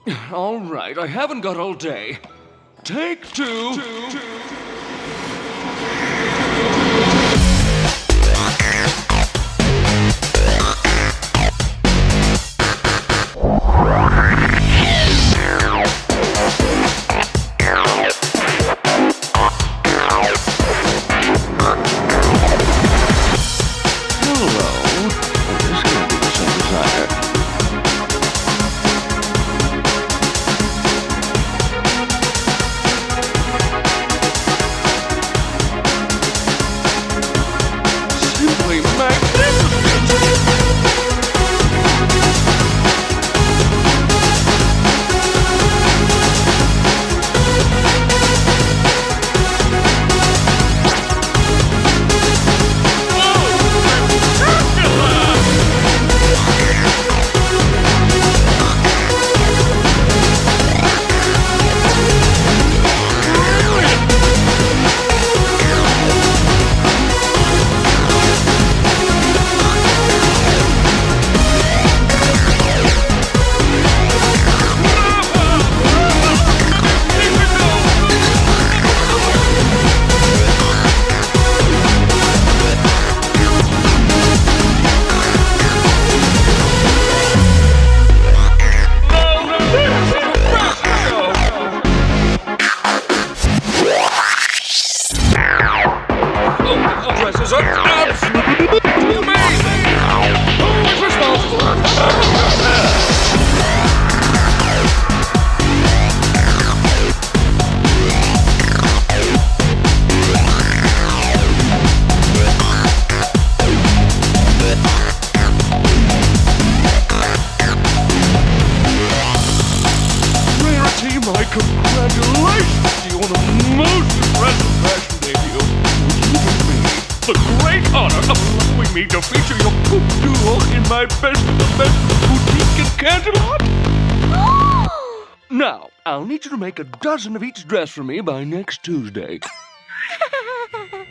All right, I haven't got all day. Take two. Hello. This can be some desire. Simply magnificent! Dresses are absolutely amazing! Who is responsible? Rarity, my congratulations to you on a most impressive fashion debut. Would you do me the great honor of allowing me to feature your poop doodle in my best of the best boutique in Canterlot? Now, I'll need you to make a dozen of each dress for me by next Tuesday.